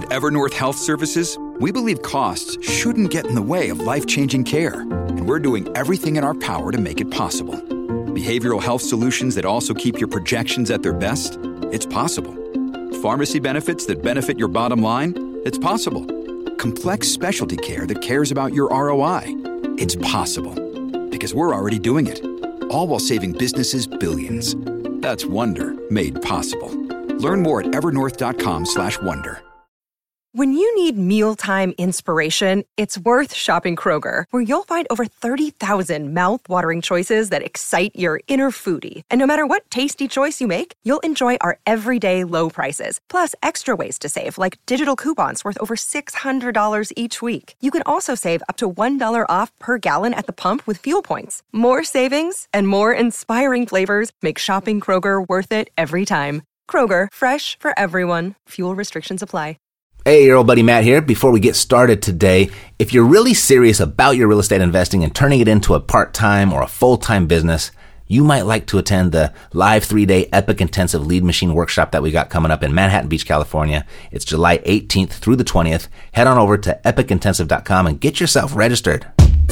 At Evernorth Health Services, we believe costs shouldn't get in the way of life-changing care, and we're doing everything in our power to make it possible. Behavioral health solutions that also keep your projections at their best? It's possible. Pharmacy benefits that benefit your bottom line? It's possible. Complex specialty care that cares about your ROI? It's possible. Because we're already doing it. All while saving businesses billions. That's Wonder made possible. Learn more at evernorth.com/wonder. When you need mealtime inspiration, it's worth shopping Kroger, where you'll find over 30,000 mouth-watering choices that excite your inner foodie. And no matter what tasty choice you make, you'll enjoy our everyday low prices, plus extra ways to save, like digital coupons worth over $600 each week. You can also save up to $1 off per gallon at the pump with fuel points. More savings and more inspiring flavors make shopping Kroger worth it every time. Kroger, fresh for everyone. Fuel restrictions apply. Hey, your old buddy Matt here. Before we get started today, if you're really serious about your real estate investing and turning it into a part-time or a full-time business, you might like to attend the live 3-day Epic Intensive Lead Machine Workshop that we got coming up in Manhattan Beach, California. It's July 18th through the 20th. Head on over to epicintensive.com and get yourself registered.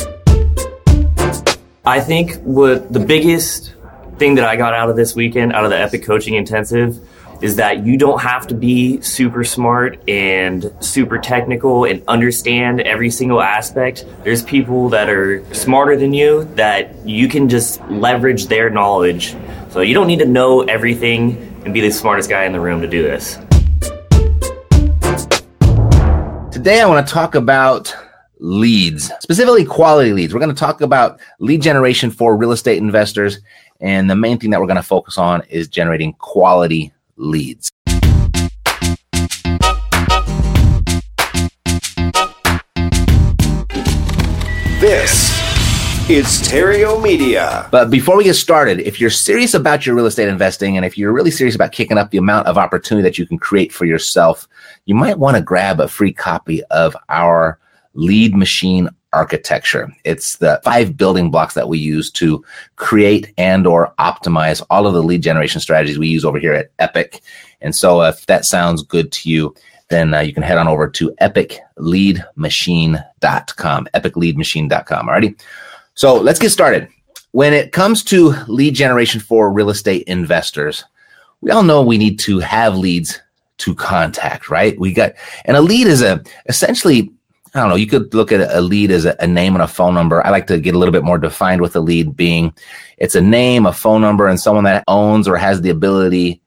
I think what the biggest thing that I got out of this weekend, out of the Epic Coaching Intensive, is that you don't have to be super smart and super technical and understand every single aspect. There's people that are smarter than you that you can just leverage their knowledge. So you don't need to know everything and be the smartest guy in the room to do this. Today I want to talk about leads, specifically quality leads. We're going to talk about lead generation for real estate investors. And the main thing that we're going to focus on is generating quality leads. This is Stereo Media. But before we get started, if you're serious about your real estate investing and if you're really serious about kicking up the amount of opportunity that you can create for yourself, you might want to grab a free copy of our lead machine architecture. It's the 5 building blocks that we use to create and or optimize all of the lead generation strategies we use over here at Epic. And so if that sounds good to you, then you can head on over to epicleadmachine.com, epicleadmachine.com. Alrighty. So let's get started. When it comes to lead generation for real estate investors, we all know we need to have leads to contact, right? And a lead is essentially, I don't know, you could look at a lead as a name and a phone number. I like to get a little bit more defined with a lead being it's a name, a phone number, and someone that owns or has the ability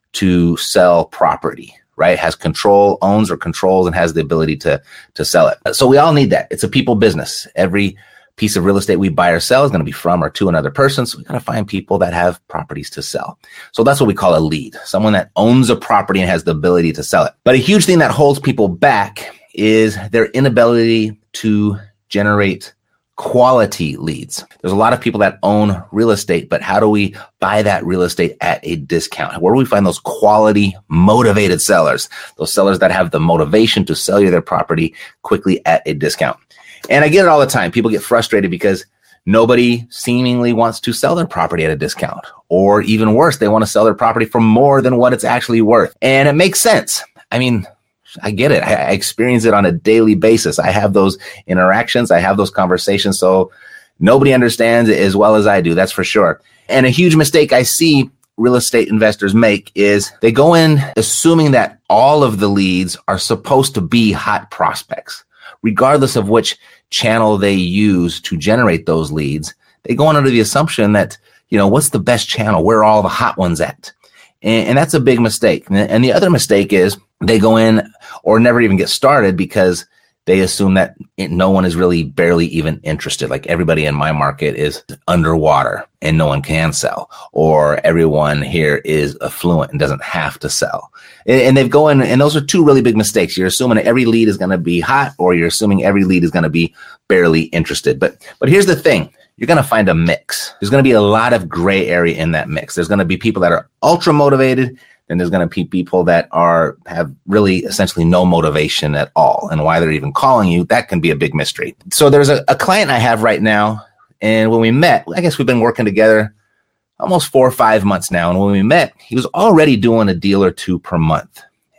to sell property, right? Has control, owns or controls, and has the ability to sell it. So we all need that. It's a people business. Every piece of real estate we buy or sell is going to be from or to another person. So we got to find people that have properties to sell. So that's what we call a lead, someone that owns a property and has the ability to sell it. But a huge thing that holds people back is their inability to generate quality leads. There's a lot of people that own real estate, but how do we buy that real estate at a discount? Where do we find those quality, motivated sellers? Those sellers that have the motivation to sell you their property quickly at a discount. And I get it all the time. People get frustrated because nobody seemingly wants to sell their property at a discount. Or even worse, they want to sell their property for more than what it's actually worth. And it makes sense. I mean, I get it. I experience it on a daily basis. I have those interactions. I have those conversations. So nobody understands it as well as I do. That's for sure. And a huge mistake I see real estate investors make is they go in assuming that all of the leads are supposed to be hot prospects, regardless of which channel they use to generate those leads. They go in under the assumption that, what's the best channel? Where are all the hot ones at? And that's a big mistake. And the other mistake is they go in or never even get started because they assume that no one is really barely even interested. Like everybody in my market is underwater and no one can sell, or everyone here is affluent and doesn't have to sell. And they've go in, and those are two really big mistakes. You're assuming that every lead is going to be hot, or you're assuming every lead is going to be barely interested. But here's the thing. You're going to find a mix. There's going to be a lot of gray area in that mix. There's going to be people that are ultra motivated, and there's going to be people that have really essentially no motivation at all. And why they're even calling you, that can be a big mystery. So there's a client I have right now, and when we met, I guess we've been working together almost 4 or 5 months now. And when we met, he was already doing a deal or two per month.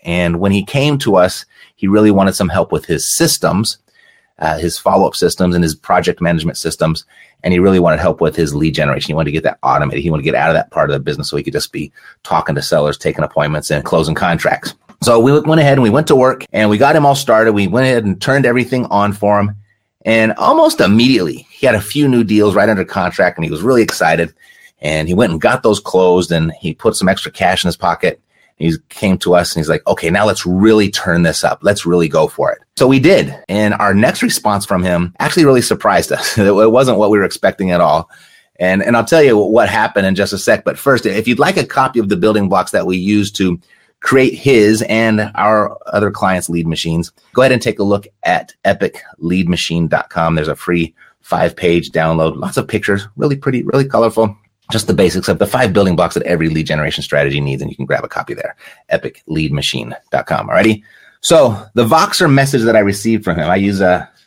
And when he came to us, he really wanted some help with his systems, his follow-up systems and his project management systems. And he really wanted help with his lead generation. He wanted to get that automated. He wanted to get out of that part of the business so he could just be talking to sellers, taking appointments, and closing contracts. So we went ahead and we went to work and we got him all started. We went ahead and turned everything on for him. And almost immediately, he had a few new deals right under contract and he was really excited. And he went and got those closed and he put some extra cash in his pocket. He came to us and he's like, okay, now let's really turn this up. Let's really go for it. So we did. And our next response from him actually really surprised us. It wasn't what we were expecting at all. And I'll tell you what happened in just a sec. But first, if you'd like a copy of the building blocks that we use to create his and our other clients' lead machines, go ahead and take a look at epicleadmachine.com. There's a free 5-page download, lots of pictures, really pretty, really colorful. Just the basics of the 5 building blocks that every lead generation strategy needs. And you can grab a copy there, epicleadmachine.com. Alrighty. So the Voxer message that I received from him, I use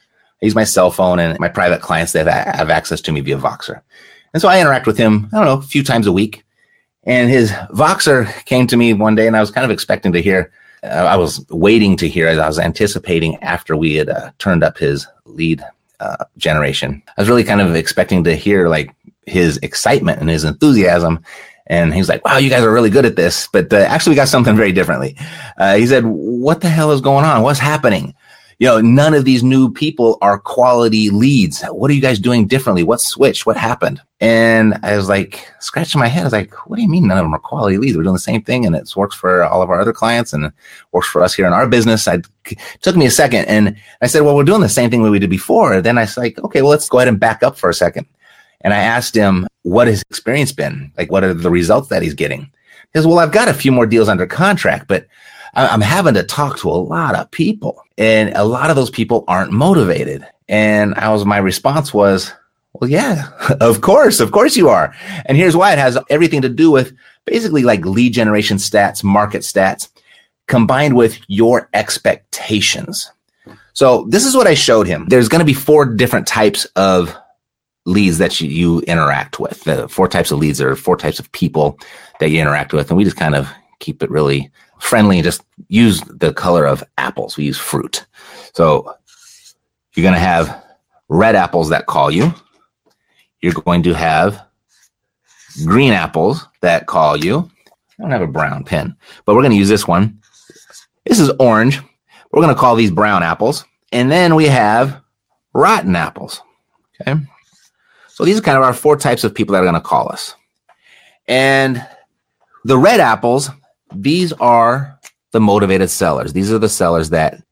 my cell phone and my private clients that have access to me via Voxer. And so I interact with him, I don't know, a few times a week. And his Voxer came to me one day and I was kind of expecting to hear, I was waiting to hear as I was anticipating after we had turned up his lead generation. I was really kind of expecting to hear like his excitement and his enthusiasm. And he was like, wow, you guys are really good at this. But actually we got something very differently. He said, what the hell is going on? What's happening? You know, none of these new people are quality leads. What are you guys doing differently? What switched? What happened? And I was like, scratching my head. I was like, what do you mean none of them are quality leads? We're doing the same thing and it works for all of our other clients and it works for us here in our business. It took me a second. And I said, well, we're doing the same thing we did before. Then I was like, okay, well, let's go ahead and back up for a second. And I asked him what his experience been, like what are the results that he's getting? He says, well, I've got a few more deals under contract, but I'm having to talk to a lot of people and a lot of those people aren't motivated. And my response was, well, yeah, of course you are. And here's why. It has everything to do with basically like lead generation stats, market stats, combined with your expectations. So this is what I showed him. There's going to be 4 different types of leads that you interact with. The 4 types of leads are 4 types of people that you interact with. And we just kind of keep it really friendly and just use the color of apples. We use fruit. So you're going to have red apples that call you. You're going to have green apples that call you. I don't have a brown pen, but we're going to use this one. This is orange. We're going to call these brown apples. And then we have rotten apples. Okay. So these are kind of our 4 types of people that are going to call us. And the red apples, these are the motivated sellers. These are the sellers that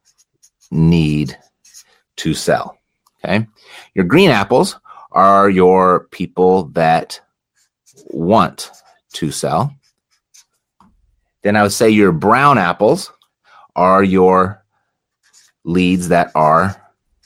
need to sell. Okay. Your green apples are your people that want to sell. Then I would say your brown apples are your leads that are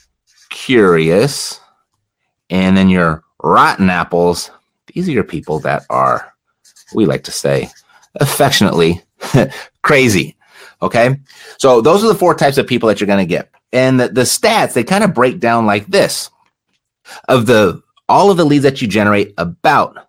curious. And then your rotten apples, these are your people that are, we like to say, affectionately crazy. Okay. So those are the 4 types of people that you're going to get. And the stats, they kind of break down like this. Of all of the leads that you generate, about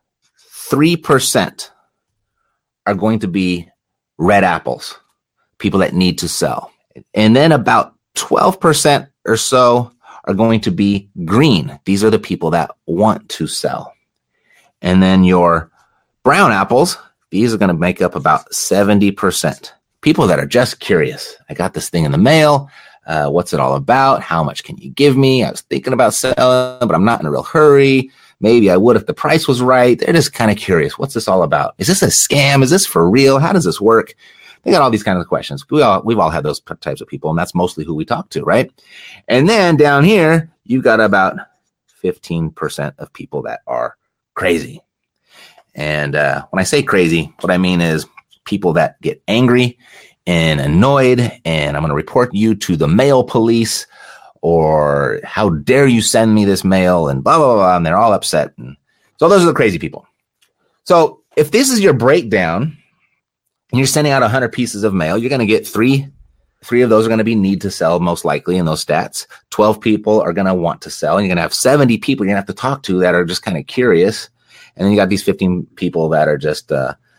3% are going to be red apples, people that need to sell. And then about 12% or so are going to be green. These are the people that want to sell. And then your brown apples, these are going to make up about 70%. People that are just curious. I got this thing in the mail. What's it all about? How much can you give me? I was thinking about selling, but I'm not in a real hurry. Maybe I would if the price was right. They're just kind of curious. What's this all about? Is this a scam? Is this for real? How does this work? They got all these kinds of questions. We've all had those types of people, and that's mostly who we talk to, right? And then down here, you've got about 15% of people that are crazy. And when I say crazy, what I mean is people that get angry and annoyed, and I'm going to report you to the mail police, or how dare you send me this mail, and blah, blah, blah, and they're all upset. And so those are the crazy people. So if this is your breakdown, and you're sending out 100 pieces of mail, you're going to get three of those are going to be need to sell, most likely in those stats. 12 people are going to want to sell, and you're going to have 70 people you're going to have to talk to that are just kind of curious. And then you got these 15 people that are just,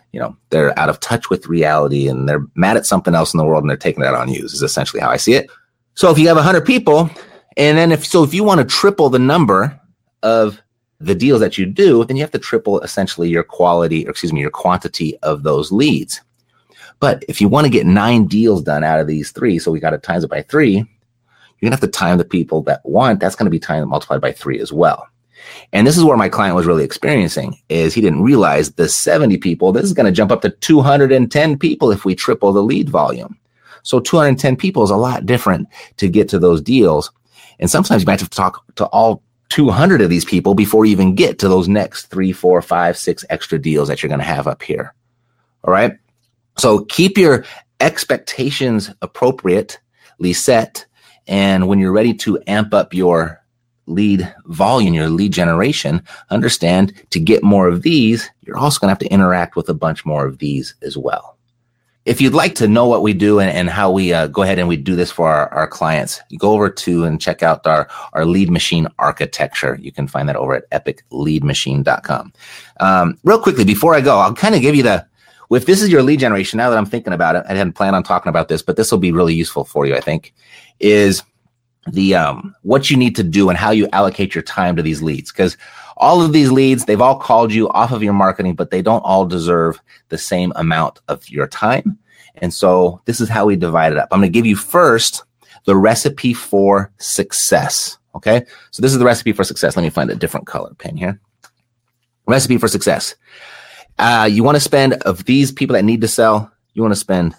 they're out of touch with reality and they're mad at something else in the world and they're taking that on you is essentially how I see it. So if you have 100 people, and then if you want to triple the number of the deals that you do, then you have to triple essentially your quantity of those leads. But if you want to get 9 deals done out of these 3, so we got to times it by 3, you're going to have to time the people that want. That's going to be times multiplied by 3 as well. And this is where my client was really experiencing is he didn't realize the 70 people, this is going to jump up to 210 people if we triple the lead volume. So 210 people is a lot different to get to those deals. And sometimes you might have to talk to all 200 of these people before you even get to those next 3, 4, 5, 6 extra deals that you're going to have up here. All right. So keep your expectations appropriately set. And when you're ready to amp up your lead volume, your lead generation, understand to get more of these, you're also going to have to interact with a bunch more of these as well. If you'd like to know what we do and how we go ahead and we do this for our clients, you go over to and check out our lead machine architecture. You can find that over at epicleadmachine.com. Real quickly, before I go, I'll kind of give you if this is your lead generation, now that I'm thinking about it, I hadn't planned on talking about this, but this will be really useful for you, I think, is the what you need to do and how you allocate your time to these leads. Because all of these leads, they've all called you off of your marketing, but they don't all deserve the same amount of your time. And so this is how we divide it up. I'm going to give you first the recipe for success. Okay. So this is the recipe for success. Let me find a different color pen here. Recipe for success. You want to spend, of these people that need to sell, you want to spend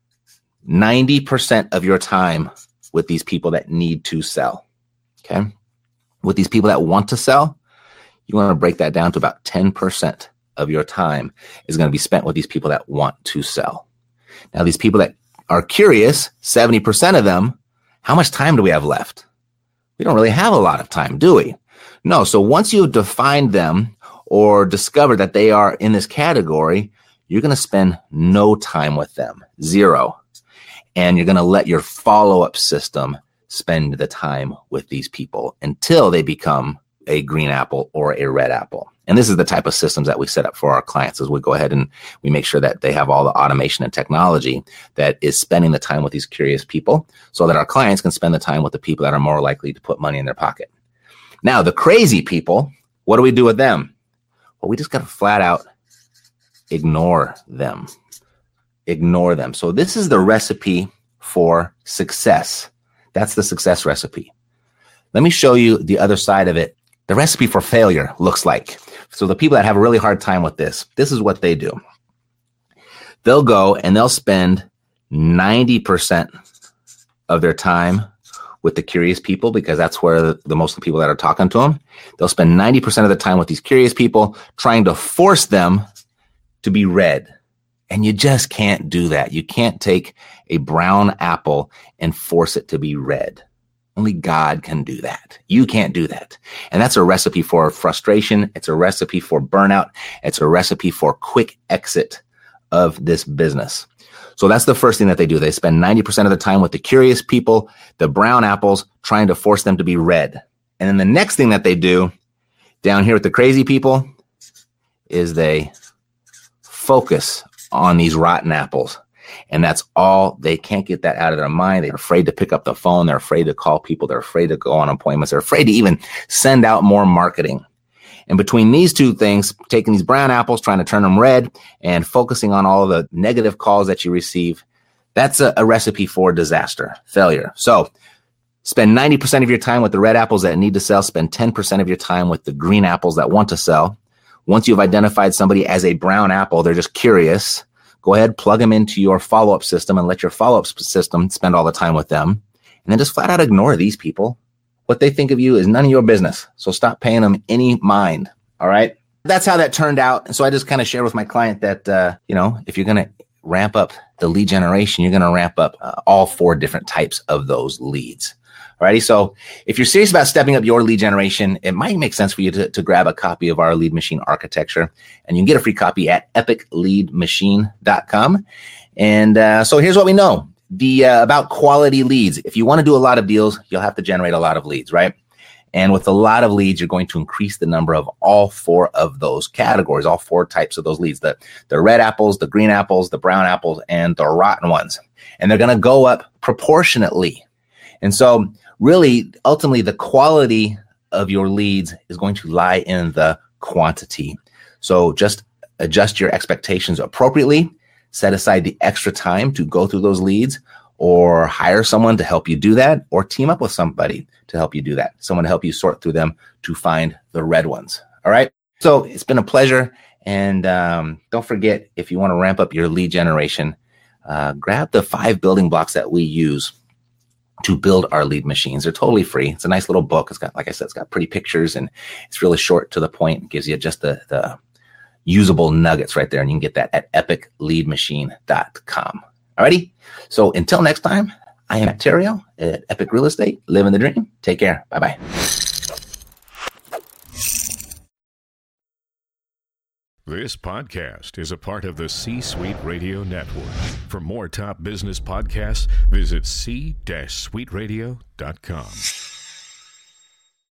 90% of your time with these people that need to sell. Okay. With these people that want to sell, you want to break that down to about 10% of your time is going to be spent with these people that want to sell. Now, these people that are curious, 70% of them, how much time do we have left? We don't really have a lot of time, do we? No. So once you've defined them or discovered that they are in this category, you're going to spend no time with them, 0. And you're going to let your follow-up system spend the time with these people until they become a green apple or a red apple. And this is the type of systems that we set up for our clients as we go ahead and we make sure that they have all the automation and technology that is spending the time with these curious people so that our clients can spend the time with the people that are more likely to put money in their pocket. Now, the crazy people, what do we do with them? Well, we just got to flat out ignore them. Ignore them. So this is the recipe for success. That's the success recipe. Let me show you the other side of it. The recipe for failure looks like. So the people that have a really hard time with this is what they do. They'll go and they'll spend 90% of their time with the curious people because that's where the most of the people that are talking to them. They'll spend 90% of the time with these curious people trying to force them to be red. And you just can't do that. You can't take a brown apple and force it to be red. Only God can do that. You can't do that. And that's a recipe for frustration. It's a recipe for burnout. It's a recipe for quick exit of this business. So that's the first thing that they do. They spend 90% of the time with the curious people, the brown apples, trying to force them to be red. And then the next thing that they do down here with the crazy people is they focus on these rotten apples. And that's all. They can't get that out of their mind. They're afraid to pick up the phone. They're afraid to call people. They're afraid to go on appointments. They're afraid to even send out more marketing. And between these two things, taking these brown apples, trying to turn them red, and focusing on all of the negative calls that you receive, that's a recipe for disaster, failure. So spend 90% of your time with the red apples that need to sell. Spend 10% of your time with the green apples that want to sell. Once you've identified somebody as a brown apple, they're just curious. Go ahead, plug them into your follow-up system and let your follow-up system spend all the time with them. And then just flat out ignore these people. What they think of you is none of your business. So stop paying them any mind. All right. That's how that turned out. And so I just kind of share with my client that, if you're going to ramp up the lead generation, you're going to ramp up all 4 different types of those leads. Alrighty. So if you're serious about stepping up your lead generation, it might make sense for you to grab a copy of our lead machine architecture, and you can get a free copy at epicleadmachine.com. And so here's what we know about quality leads. If you want to do a lot of deals, you'll have to generate a lot of leads, right? And with a lot of leads, you're going to increase the number of all 4 of those categories, all 4 types of those leads, the red apples, the green apples, the brown apples, and the rotten ones. And they're going to go up proportionately. And so really, ultimately, the quality of your leads is going to lie in the quantity. So just adjust your expectations appropriately, set aside the extra time to go through those leads, or hire someone to help you do that, or team up with somebody to help you do that. Someone to help you sort through them to find the red ones. All right. So it's been a pleasure. And don't forget, if you want to ramp up your lead generation, grab the 5 building blocks that we use to build our lead machines. They're totally free. It's a nice little book. It's got, like I said, it's got pretty pictures and it's really short to the point. It gives you just the usable nuggets right there. And you can get that at epicleadmachine.com. Alrighty. So until next time, I am Terrio at Epic Real Estate, living the dream. Take care. Bye-bye. This podcast is a part of the C-Suite Radio Network. For more top business podcasts, visit c-suiteradio.com.